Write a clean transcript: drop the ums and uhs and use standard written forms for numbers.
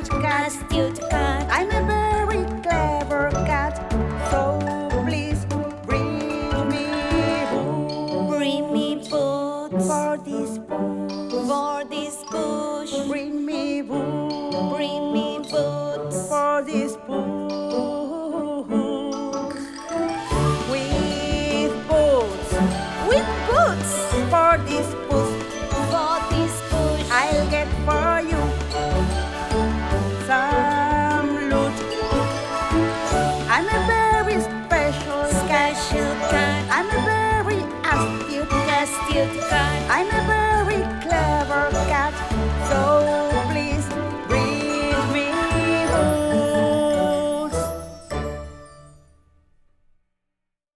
astute cat. I'm a very clever cat, so please bring me food. Bring me boots For this bush, for this bush. bring me food. Bring me boots For this bush, with boots, with boots for this bush, for this bush. I'll get for you some loot. I'm a very special cat. Special cat, I'm a very astute cat. astute cat. I'm a very